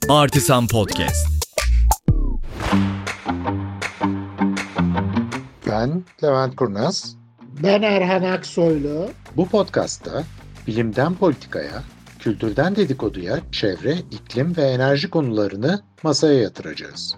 Artisan Podcast. Ben Levent Kurnaz. Ben Erhan Aksoylu. Bu podcastta bilimden politikaya, kültürden dedikoduya, çevre, iklim ve enerji konularını masaya yatıracağız.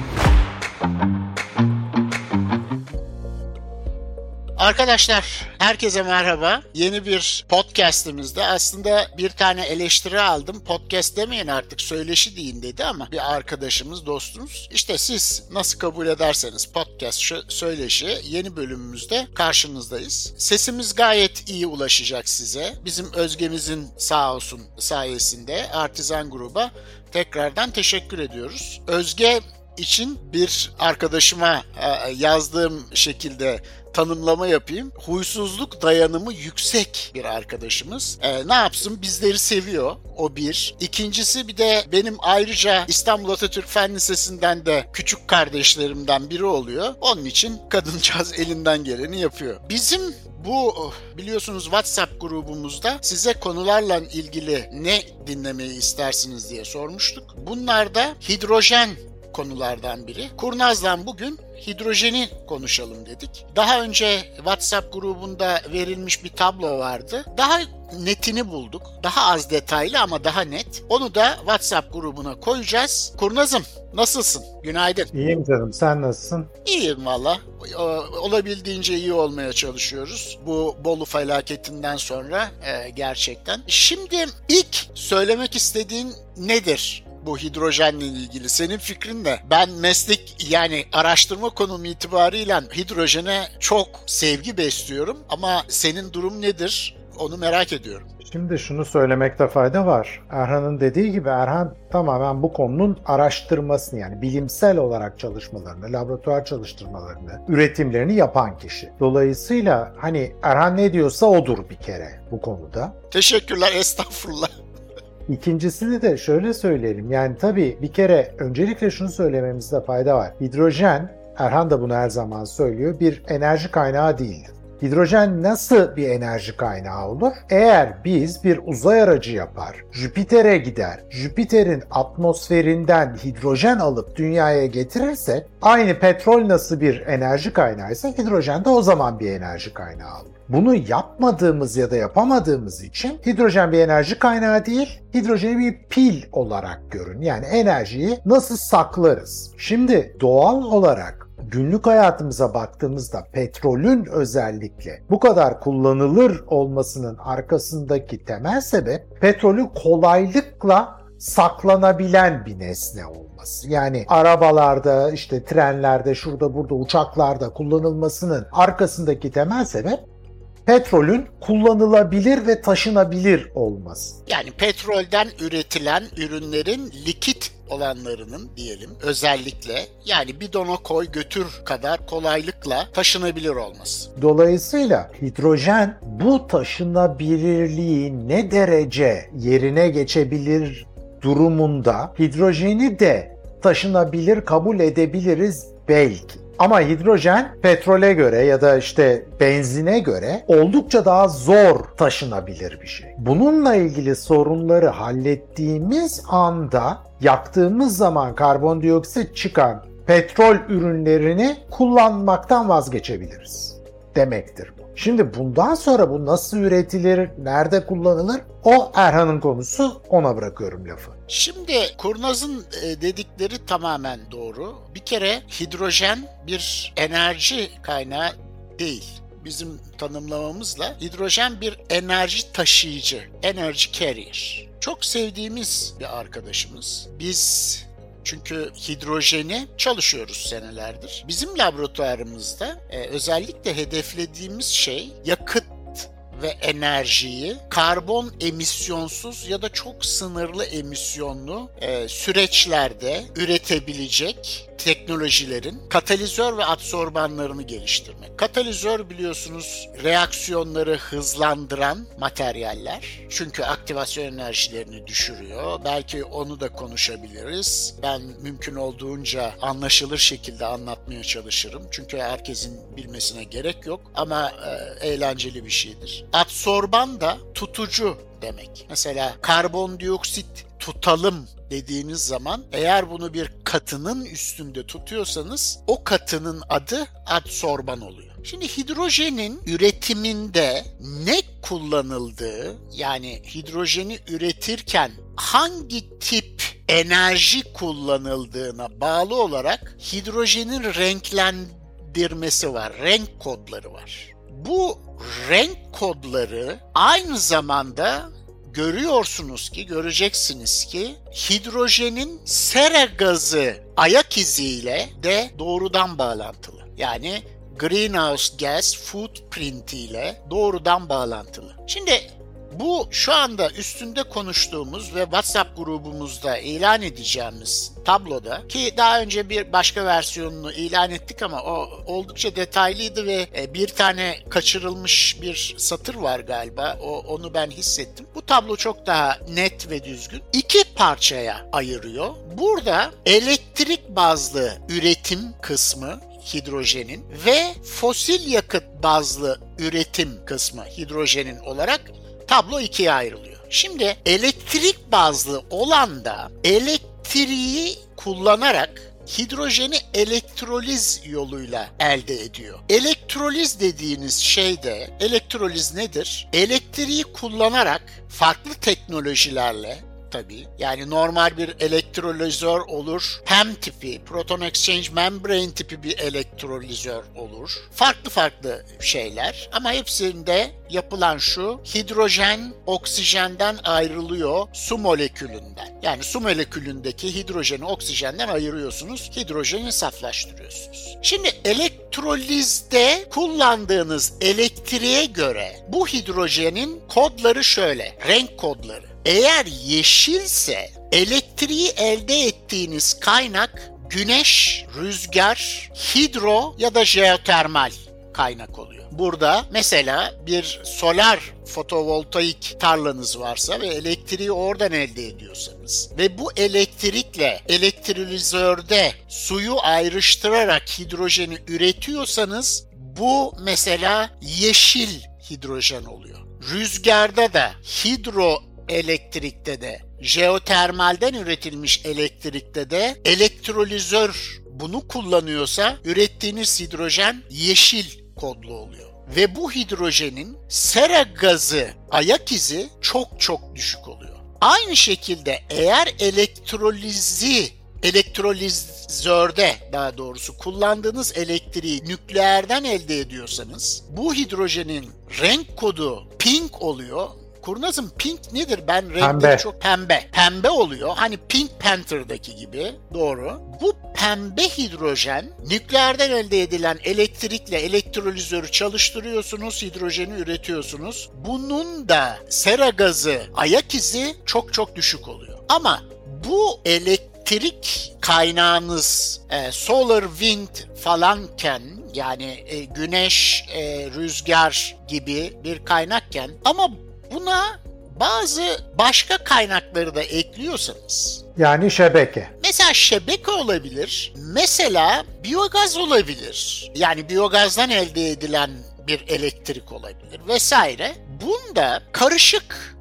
Arkadaşlar, herkese merhaba. Yeni bir podcast'imizde aslında bir tane eleştiri aldım. Podcast demeyin artık, söyleşi deyin dedi ama bir arkadaşımız, dostumuz. İşte siz nasıl kabul ederseniz podcast söyleşi yeni bölümümüzde karşınızdayız. Sesimiz gayet iyi ulaşacak size. Bizim Özge'mizin sağ olsun sayesinde Artisan Gruba tekrardan teşekkür ediyoruz. Özge için bir arkadaşıma yazdığım şekilde tanımlama yapayım. Huysuzluk dayanımı yüksek bir arkadaşımız. Ne yapsın? Bizleri seviyor. O bir. İkincisi bir de benim ayrıca İstanbul Atatürk Fen Lisesi'nden de küçük kardeşlerimden biri oluyor. Onun için kadıncağız elinden geleni yapıyor. Bizim bu biliyorsunuz WhatsApp grubumuzda size konularla ilgili ne dinlemeyi istersiniz diye sormuştuk. Bunlar da hidrojen konulardan biri. Kurnaz'dan bugün hidrojeni konuşalım dedik. Daha önce WhatsApp grubunda verilmiş bir tablo vardı. Daha netini bulduk. Daha az detaylı ama daha net. Onu da WhatsApp grubuna koyacağız. Kurnaz'ım nasılsın? Günaydın. İyiyim canım. Sen nasılsın? İyiyim valla. Olabildiğince iyi olmaya çalışıyoruz. Bu Bolu felaketinden sonra gerçekten. Şimdi ilk söylemek istediğin nedir? Bu hidrojenle ilgili senin fikrin ne? Ben meslek yani araştırma konum itibarıyla hidrojene çok sevgi besliyorum ama senin durum nedir? Onu merak ediyorum. Şimdi şunu söylemekte fayda var. Erhan'ın dediği gibi Erhan tamamen bu konunun araştırmasını yani bilimsel olarak çalışmalarını, laboratuvar çalıştırmalarını, üretimlerini yapan kişi. Dolayısıyla hani Erhan ne diyorsa odur bir kere bu konuda. Teşekkürler, estağfurullah. İkincisini de şöyle söyleyelim. Yani tabii bir kere öncelikle şunu söylememizde fayda var. Hidrojen, Erhan da bunu her zaman söylüyor, bir enerji kaynağı değildir. Hidrojen nasıl bir enerji kaynağı olur? Eğer biz bir uzay aracı yapar, Jüpiter'e gider, Jüpiter'in atmosferinden hidrojen alıp dünyaya getirirsek, aynı petrol nasıl bir enerji kaynağıysa hidrojen de o zaman bir enerji kaynağı olur. Bunu yapmadığımız ya da yapamadığımız için hidrojen bir enerji kaynağı değil, hidrojeni bir pil olarak görün. Yani enerjiyi nasıl saklarız? Şimdi doğal olarak günlük hayatımıza baktığımızda petrolün özellikle bu kadar kullanılır olmasının arkasındaki temel sebep petrolün kolaylıkla saklanabilen bir nesne olması. Yani arabalarda, işte trenlerde, şurada burada uçaklarda kullanılmasının arkasındaki temel sebep petrolün kullanılabilir ve taşınabilir olması. Yani petrolden üretilen ürünlerin likit olanlarının diyelim özellikle yani bidona koy götür kadar kolaylıkla taşınabilir olması. Dolayısıyla hidrojen bu taşınabilirliği ne derece yerine geçebilir durumunda hidrojeni de taşınabilir kabul edebiliriz belki. Ama hidrojen petrole göre ya da işte benzine göre oldukça daha zor taşınabilir bir şey. Bununla ilgili sorunları hallettiğimiz anda yaktığımız zaman karbondioksit çıkan petrol ürünlerini kullanmaktan vazgeçebiliriz demektir bu. Şimdi bundan sonra bu nasıl üretilir, nerede kullanılır? O Erhan'ın konusu, ona bırakıyorum lafı. Şimdi Kurnaz'ın dedikleri tamamen doğru. Bir kere hidrojen bir enerji kaynağı değil. Bizim tanımlamamızla hidrojen bir enerji taşıyıcı, energy carrier. Çok sevdiğimiz bir arkadaşımız. Biz çünkü hidrojeni çalışıyoruz senelerdir. Bizim laboratuvarımızda özellikle hedeflediğimiz şey yakıt ve enerjiyi karbon emisyonsuz ya da çok sınırlı emisyonlu süreçlerde üretebilecek teknolojilerin katalizör ve adsorbanlarını geliştirmek. Katalizör biliyorsunuz reaksiyonları hızlandıran materyaller. Çünkü aktivasyon enerjilerini düşürüyor. Belki onu da konuşabiliriz. Ben mümkün olduğunca anlaşılır şekilde anlatmaya çalışırım. Çünkü herkesin bilmesine gerek yok ama eğlenceli bir şeydir. Adsorban da tutucu demek. Mesela karbondioksit tutalım dediğiniz zaman eğer bunu bir katının üstünde tutuyorsanız o katının adı adsorban oluyor. Şimdi hidrojenin üretiminde ne kullanıldığı, yani hidrojeni üretirken hangi tip enerji kullanıldığına bağlı olarak hidrojenin renklendirmesi var, renk kodları var. Bu renk kodları aynı zamanda göreceksiniz ki hidrojenin sera gazı ayak iziyle de doğrudan bağlantılı. Yani greenhouse gas footprint ile doğrudan bağlantılı. Şimdi bu şu anda üstünde konuştuğumuz ve WhatsApp grubumuzda ilan edeceğimiz tabloda, ki daha önce bir başka versiyonunu ilan ettik ama o oldukça detaylıydı ve bir tane kaçırılmış bir satır var galiba. Onu ben hissettim. Bu tablo çok daha net ve düzgün. 2 parçaya ayırıyor. Burada elektrik bazlı üretim kısmı hidrojenin ve fosil yakıt bazlı üretim kısmı hidrojenin olarak tablo 2'ye ayrılıyor. Şimdi elektrik bazlı olan da elektriği kullanarak hidrojeni elektroliz yoluyla elde ediyor. Elektroliz dediğiniz şey de, elektroliz nedir? Elektriği kullanarak farklı teknolojilerle, tabii. Yani normal bir elektrolizör olur. PEM tipi, Proton Exchange Membrane tipi bir elektrolizör olur. Farklı şeyler ama hepsinde yapılan şu: hidrojen oksijenden ayrılıyor su molekülünden. Yani su molekülündeki hidrojeni oksijenden ayırıyorsunuz. Hidrojeni saflaştırıyorsunuz. Şimdi elektrolizde kullandığınız elektriğe göre bu hidrojenin kodları şöyle. Renk kodları. Eğer yeşilse elektriği elde ettiğiniz kaynak güneş, rüzgar, hidro ya da jeotermal kaynak oluyor. Burada mesela bir solar fotovoltaik tarlanız varsa ve elektriği oradan elde ediyorsanız ve bu elektrikle elektrolizörde suyu ayrıştırarak hidrojeni üretiyorsanız bu mesela yeşil hidrojen oluyor. Rüzgarda da hidroelektrikte de, jeotermalden üretilmiş elektrikte de elektrolizör bunu kullanıyorsa ürettiğiniz hidrojen yeşil kodlu oluyor. Ve bu hidrojenin sera gazı ayak izi çok düşük oluyor. Aynı şekilde eğer elektrolizörde daha doğrusu kullandığınız elektriği nükleerden elde ediyorsanız bu hidrojenin renk kodu pink oluyor. Kurnazım, pink nedir? Ben renkleri çok pembe. Pembe oluyor. Hani Pink Panther'daki gibi. Doğru. Bu pembe hidrojen nükleerden elde edilen elektrikle elektrolizörü çalıştırıyorsunuz. Hidrojeni üretiyorsunuz. Bunun da sera gazı ayak izi çok düşük oluyor. Ama bu elektrik kaynağınız solar wind falanken, yani güneş, rüzgar gibi bir kaynakken ama buna bazı başka kaynakları da ekliyorsanız, yani şebeke. Mesela şebeke olabilir, mesela biyogaz olabilir. Yani biyogazdan elde edilen bir elektrik olabilir vesaire. Bunda karışık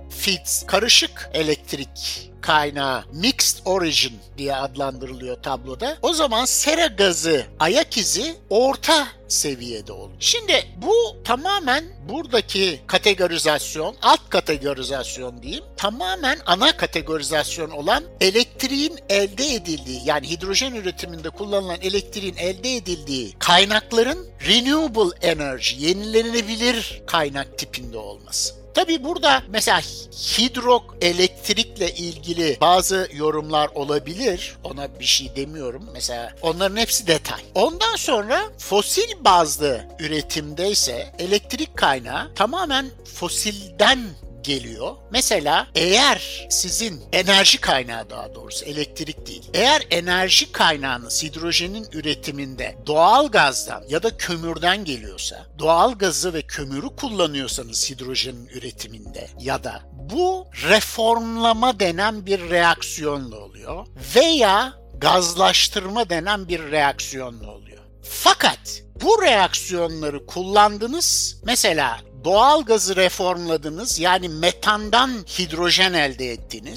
elektrik kaynağı, mixed origin diye adlandırılıyor tabloda. O zaman sera gazı ayak izi orta seviyede olur. Şimdi bu tamamen buradaki kategorizasyon, alt kategorizasyon diyeyim, tamamen ana kategorizasyon olan elektriğin elde edildiği, yani hidrojen üretiminde kullanılan elektriğin elde edildiği kaynakların renewable energy, yenilenebilir kaynak tipinde olması. Tabii burada mesela hidroelektrikle ilgili bazı yorumlar olabilir. Ona bir şey demiyorum. Mesela onların hepsi detay. Ondan sonra fosil bazlı üretimdeyse elektrik kaynağı tamamen fosilden geliyor. Mesela eğer sizin enerji kaynağı, daha doğrusu elektrik değil, eğer enerji kaynağınız hidrojenin üretiminde doğal gazdan ya da kömürden geliyorsa, doğal gazı ve kömürü kullanıyorsanız hidrojenin üretiminde ya da bu reformlama denen bir reaksiyonla oluyor veya gazlaştırma denen bir reaksiyonla oluyor. Fakat bu reaksiyonları kullandınız, mesela doğal gazı reformladınız, yani metandan hidrojen elde ettiniz.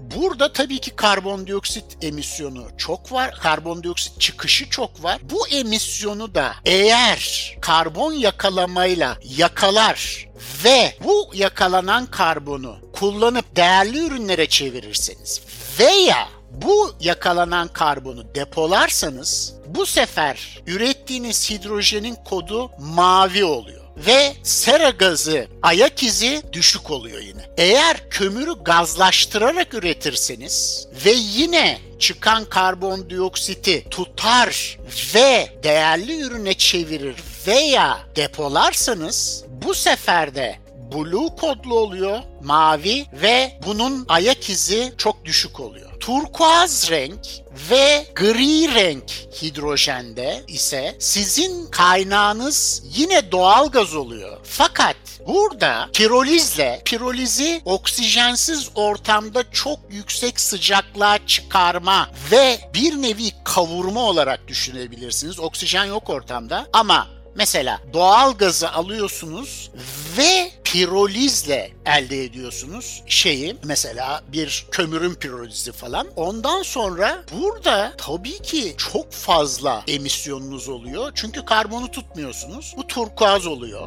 burada tabii ki karbondioksit emisyonu çok var. Karbondioksit çıkışı çok var. Bu emisyonu da eğer karbon yakalamayla yakalar ve bu yakalanan karbonu kullanıp değerli ürünlere çevirirseniz veya bu yakalanan karbonu depolarsanız bu sefer ürettiğiniz hidrojenin kodu mavi oluyor. Ve sera gazı ayak izi düşük oluyor yine. Eğer kömürü gazlaştırarak üretirseniz ve yine çıkan karbondioksiti tutar ve değerli ürüne çevirir veya depolarsanız bu sefer de blue kodlu oluyor, mavi ve bunun ayak izi çok düşük oluyor. Turkuaz renk ve gri renk hidrojende ise sizin kaynağınız yine doğal gaz oluyor. Fakat burada pirolizi oksijensiz ortamda çok yüksek sıcaklığa çıkarma ve bir nevi kavurma olarak düşünebilirsiniz. Oksijen yok ortamda ama mesela doğal gazı alıyorsunuz ve pirolizle elde ediyorsunuz mesela bir kömürün pirolizi falan. Ondan sonra burada tabii ki çok fazla emisyonunuz oluyor. Çünkü karbonu tutmuyorsunuz. Bu turkuaz oluyor.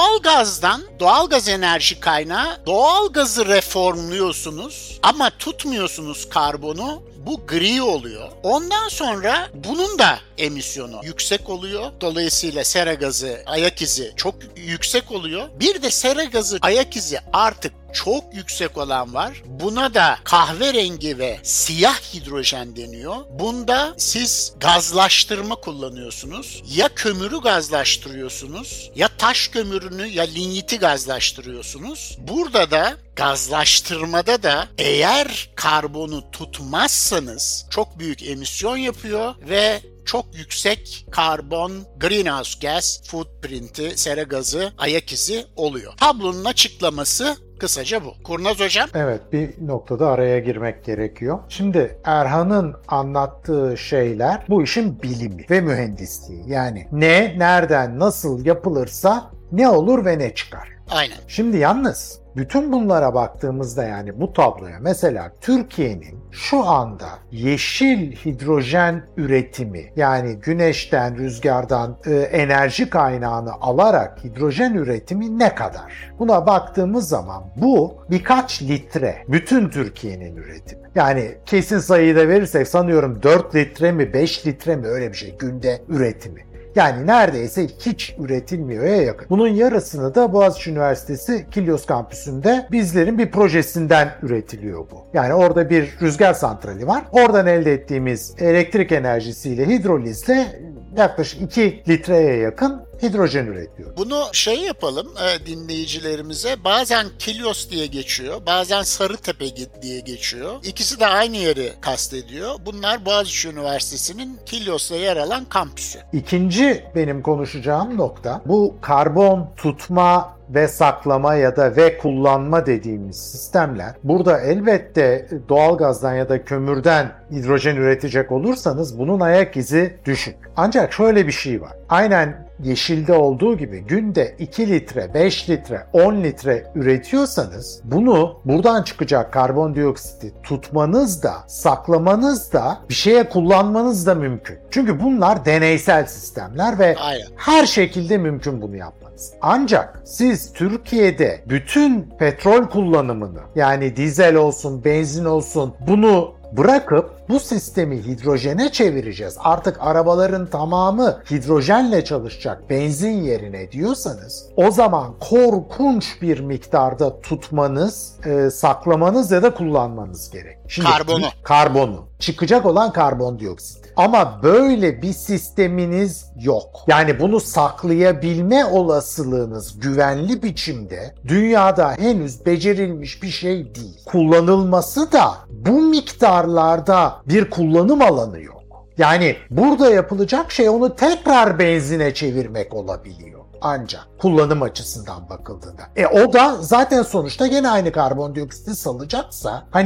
Doğal gaz enerji kaynağı, doğal gazı reformluyorsunuz ama tutmuyorsunuz karbonu. Bu gri oluyor. Ondan sonra bunun da emisyonu yüksek oluyor. Dolayısıyla sera gazı ayak izi çok yüksek oluyor. Bir de sera gazı ayak izi artık çok yüksek olan var. Buna da kahverengi ve siyah hidrojen deniyor. Bunda siz gazlaştırma kullanıyorsunuz. Ya kömürü gazlaştırıyorsunuz, ya taş kömürünü ya ligniti gazlaştırıyorsunuz. Burada da gazlaştırmada da eğer karbonu tutmazsanız çok büyük emisyon yapıyor ve çok yüksek karbon greenhouse gas footprint'i, sera gazı ayak izi oluyor. Tablonun açıklaması kısaca bu. Kurnaz hocam? Evet, bir noktada araya girmek gerekiyor. Şimdi Erhan'ın anlattığı şeyler bu işin bilimi ve mühendisliği. Yani ne, nereden, nasıl yapılırsa ne olur ve ne çıkar. Aynen. Şimdi yalnız bütün bunlara baktığımızda yani bu tabloya mesela Türkiye'nin şu anda yeşil hidrojen üretimi yani güneşten, rüzgardan enerji kaynağını alarak hidrojen üretimi ne kadar? Buna baktığımız zaman bu birkaç litre bütün Türkiye'nin üretimi. Yani kesin sayıyı da verirsek sanıyorum 4 litre mi 5 litre mi öyle bir şey günde üretimi. Yani neredeyse hiç üretilmiyor'ya yakın. Bunun yarısını da Boğaziçi Üniversitesi Kilyos kampüsünde bizlerin bir projesinden üretiliyor bu. Yani orada bir rüzgar santrali var. Oradan elde ettiğimiz elektrik enerjisiyle hidrolizle yaklaşık 2 litreye yakın hidrojen üretiyor. Bunu yapalım dinleyicilerimize. Bazen Kilyos diye geçiyor, bazen Sarıtepe diye geçiyor. İkisi de aynı yeri kastediyor. Bunlar Boğaziçi Üniversitesi'nin Kilyos'ta yer alan kampüsü. İkinci benim konuşacağım nokta bu karbon tutma ve saklama ya da ve kullanma dediğimiz sistemler. Burada elbette doğalgazdan ya da kömürden hidrojen üretecek olursanız bunun ayak izi düşük. Ancak şöyle bir şey var. Aynen yeşilde olduğu gibi günde 2 litre, 5 litre, 10 litre üretiyorsanız bunu buradan çıkacak karbondioksiti tutmanız da, saklamanız da, bir şeye kullanmanız da mümkün. Çünkü bunlar deneysel sistemler ve her şekilde mümkün bunu yapmanız. Ancak siz Türkiye'de bütün petrol kullanımını yani dizel olsun, benzin olsun bunu bırakıp bu sistemi hidrojene çevireceğiz. Artık arabaların tamamı hidrojenle çalışacak benzin yerine diyorsanız o zaman korkunç bir miktarda tutmanız, saklamanız ya da kullanmanız gerek. Şimdi, karbonu. Çıkacak olan karbondioksit. Ama böyle bir sisteminiz yok. Yani bunu saklayabilme olasılığınız güvenli biçimde dünyada henüz becerilmiş bir şey değil. Kullanılması da bu miktarlarda bir kullanım alanı yok. Yani burada yapılacak şey onu tekrar benzine çevirmek olabiliyor. Ancak kullanım açısından bakıldığında. O da zaten sonuçta gene aynı karbondioksiti salacaksa hani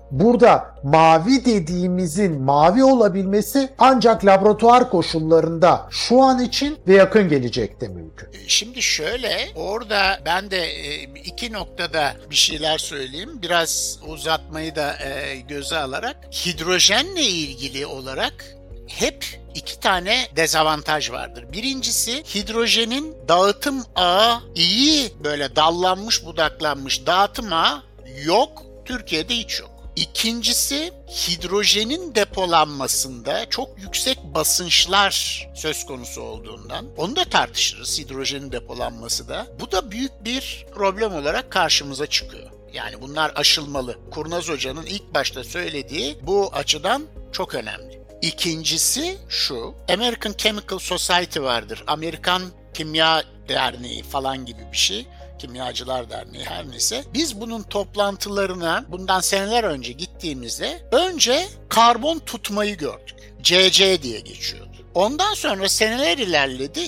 burada mavi dediğimizin mavi olabilmesi ancak laboratuvar koşullarında şu an için ve yakın gelecekte mümkün. Şimdi şöyle, orada ben de iki noktada bir şeyler söyleyeyim. Biraz uzatmayı da göze alarak. Hidrojenle ilgili olarak hep iki tane dezavantaj vardır. Birincisi, hidrojenin dağıtım ağı iyi, böyle dallanmış budaklanmış dağıtım ağı yok. Türkiye'de hiç yok. İkincisi, hidrojenin depolanmasında çok yüksek basınçlar söz konusu olduğundan, onu da tartışırız, hidrojenin depolanması da. Bu da büyük bir problem olarak karşımıza çıkıyor. Yani bunlar aşılmalı. Kurnaz Hoca'nın ilk başta söylediği bu açıdan çok önemli. İkincisi şu, American Chemical Society vardır. Amerikan Kimya Derneği falan gibi bir şey. Kimyacılar Derneği her neyse. Biz bunun toplantılarına bundan seneler önce gittiğimizde önce karbon tutmayı gördük. CC diye geçiyordu. Ondan sonra seneler ilerledi.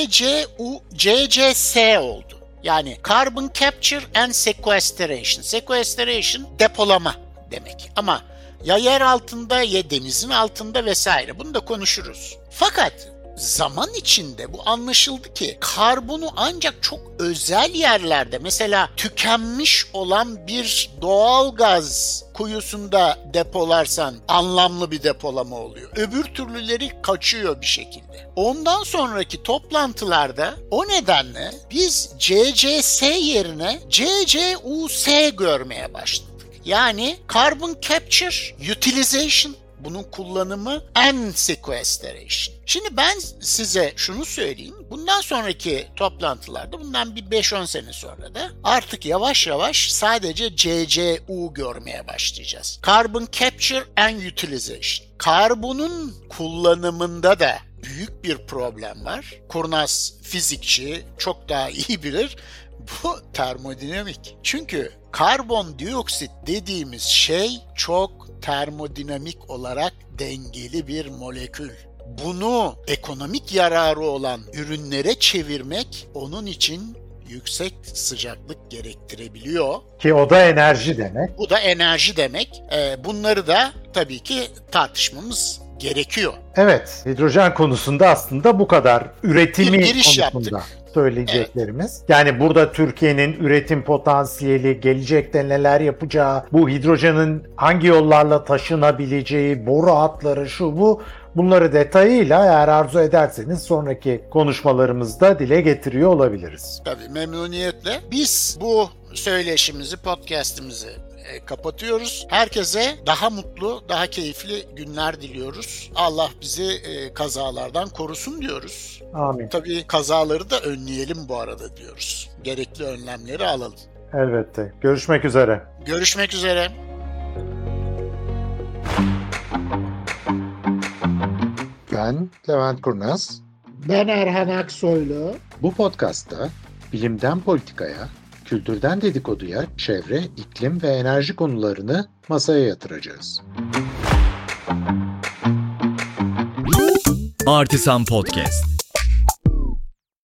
CCS oldu. Yani Carbon Capture and Sequestration. Sequestration depolama demek. Ama ya yer altında ya denizin altında vesaire. Bunu da konuşuruz. Fakat zaman içinde bu anlaşıldı ki karbonu ancak çok özel yerlerde, mesela tükenmiş olan bir doğal gaz kuyusunda depolarsan anlamlı bir depolama oluyor. Öbür türlüleri kaçıyor bir şekilde. Ondan sonraki toplantılarda o nedenle biz CCS yerine CCUS görmeye başladık. Yani Carbon Capture, Utilization, bunun kullanımı and Sequestration. Şimdi ben size şunu söyleyeyim. Bundan sonraki toplantılarda, bundan bir 5-10 sene sonra da artık yavaş yavaş sadece CCU görmeye başlayacağız. Carbon Capture and Utilization. Karbonun kullanımında da büyük bir problem var. Kurnaz fizikçi çok daha iyi bilir. Bu termodinamik. Çünkü karbondioksit dediğimiz şey çok termodinamik olarak dengeli bir molekül. Bunu ekonomik yararı olan ürünlere çevirmek onun için yüksek sıcaklık gerektirebiliyor. Ki o da enerji demek. Bu da enerji demek. Bunları da tabii ki tartışmamız gerekiyor. Evet, hidrojen konusunda aslında bu kadar. Üretimi konusunda yaptık. Söyleyeceklerimiz. Evet. Yani burada Türkiye'nin üretim potansiyeli, gelecekte neler yapacağı, bu hidrojenin hangi yollarla taşınabileceği, boru hatları, şu bu, bunları detayıyla eğer arzu ederseniz sonraki konuşmalarımızda dile getiriyor olabiliriz. Tabii, memnuniyetle. Biz bu söyleşimizi, podcast'imizi kapatıyoruz. Herkese daha mutlu, daha keyifli günler diliyoruz. Allah bizi kazalardan korusun diyoruz. Amin. Tabii kazaları da önleyelim bu arada diyoruz. Gerekli önlemleri alalım. Elbette. Görüşmek üzere. Görüşmek üzere. Ben Levent Kurnaz. Ben Erhan Aksoylu. Bu podcastta bilimden politikaya, kültürden dedikoduya, çevre, iklim ve enerji konularını masaya yatıracağız. Artisan Podcast.